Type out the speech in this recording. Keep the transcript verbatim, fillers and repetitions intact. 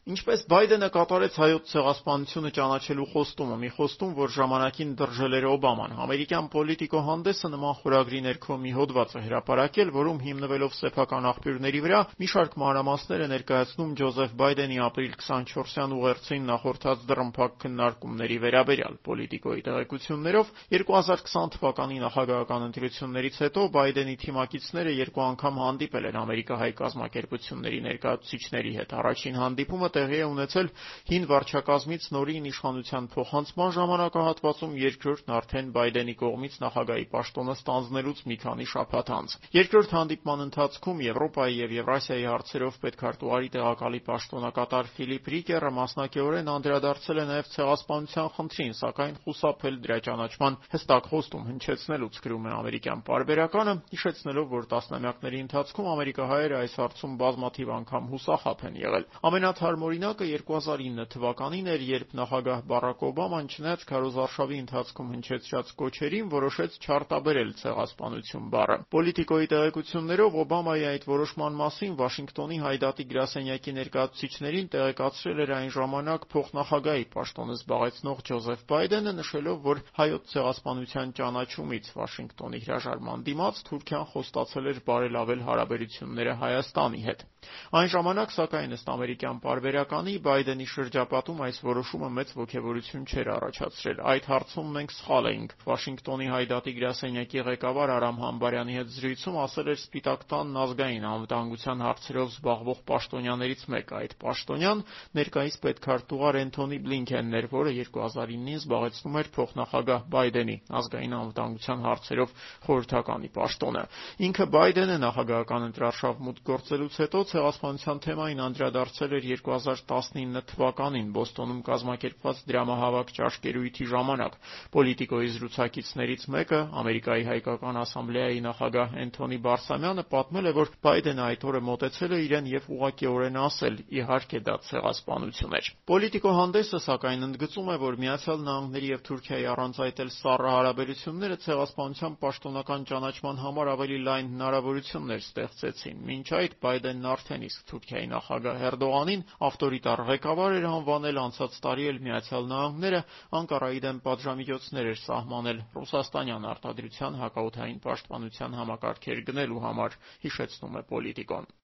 Ինչպես Բայդենը կատարեց հայոց ցեղասպանությունը ճանաչելու խոստումը, մի խոստում, որ ժամանակին դրժել էր Օբաման, ամերիկյան Պոլիտիկո հանդեսը նման խորագրի ներքո մի հոդված է հրապարակել, որում հիմնվելով սեփական աղբյուրների վրա մի շարք մանրամասներ է ներկայացնում Ջոզեֆ Բայդենի ապրիլ քսանչորսյան ուղերձին նախորդած դռնփակ քննարկումների վերաբերյալ։ Պոլիտիկոյի տեղեկություններով երկու հազար քսան թվականի նախագահական ընտրություններից հետո Բայդենի թիմակիցները երկու անգամ հանդիպել են ամերիկահայ կազմակերպությունների ներկայացուցիչների հետ։ Առաջին հանդիպումը տեղի է ունեցել հին վարչակազմից նորին իշխանության փոխանցման ժամանակահատվածում, երկրորդն արդեն Բայդենի կողմից նախագահի պաշտոնը ստանձնելուց մի քանի շաբաթ անց։ Երկրորդ հանդիպման ընթացքում Եվրոպայի եւ Եվրասիայի հարցերով պետքարտուղարի տեղակալի պաշտոնակատար Ֆիլիպ Ռիկերը մասնակիորեն անդրադարձել է նաեւ ցեղասպանության խնդրին, սակայն խուսափել դրա ճանաչման հստակ խոստում հնչեցնելուց, գրում է ամերիկյան պարբերականը, հիշեցնելով, որ տասնամյակների ընթացքում ամերիկահայերը այս հարցում բազմաթիվ անգամ հուսախաբ են եղել։ Ամենաթարմօրինակը երկու հազար ինը թվականին էր, երբ նախագահ Բարաք Օբաման, չնայած քարոզարշավի ընթացքում հնչեցրած կոչերին, որոշեց չարտաբերել ցեղասպանություն բառը։ Պոլիտիկոյի տեղեկություններով Օբամայի այդ որոշման մասին Վաշինգտոնի Հայդատի գրասենյակի ներկայացուցիչներին տեղեկացրել էր այն ժամանակ փոխնախագահի պաշտոնը զբաղեցնող Ջոզեֆ Բայդենը, նշելով, որ հայոց ցեղասպանության ճանաչումից Վաշինգտոնի հրաժարման դիմաց Թուրքիան խոստացել էր բարելավել հարաբերությունները Հայաստանի հետ։ Այն ժամանակ, սակայն, ըստ ամերիկյան պարբերականի, Բայդենի շրջապատում այս որոշումը մեծ ոգևորություն չէր առաջացրել։ Այդ հարցում մենք սխալ էինք, Վաշինգտոնի Հայդատի գրասենյակի ղեկավար Արամ Համբարյանի հետ զրույցում ասել էր Սպիտակ տանն ազգային անվտանգության հարցերով զբաղվող պաշտոնյաներից մեկը։ Այդ պաշտոնյան ներկայիս պետքարտուղար Էնթոնի Բլինքենն էր, որը երկու հազար ինին զբաղեցնում էր փոխնախագահ Բայդենի ազգային անվտանգության հարցերով խորհրդականի պաշտոնը։ Ինքը Բայդենը նախագահական ընտրարշավ մուտք գործելուց հետո ցեղասպանության թեմային անդրադարձել էր երկու հազար տասնինը թվականին Բոստոնում կազմակերպված դրամահավաք ճաշկերույթի ժամանակ։ Պոլիտիկոյի զրուցակիցներից մեկը, Ամերիկայի հայկական ասամբլեայի նախագահ Էնթոնի Բարսամյանը, պատմել է, որ Բայդենը այդ օրը մոտեցել է իրեն եւ ուղղակիորեն ասել. «Իհարկե, դա ցեղասպանություն էր»։ Պոլիտիկո հանդեսը, սակայն, ընդգծում է, որ Միացյալ Նահանգների եւ Թուրքիայի առանց այդ էլ սառը հարաբերությունները ցեղասպանության պաշտոնական ճանաչման համար ավելի լայն հնարավորություններ ստեղծեցին։ Մինչ այդ Բայդենն արդեն իսկ Թուրքիայի նախագահ Էրդողանին ավտորիտար ղեկավար էր անվանել, անցած տարի էլ Միացյալ Նահանգները Անկարայի դեմ պատժամիջոցներ էր սահմանել ռուսաստանյան արտադրության հակաօդային պաշտպանության համակարգեր գնելու համար, հիշեցնում է Պոլիտիկոն։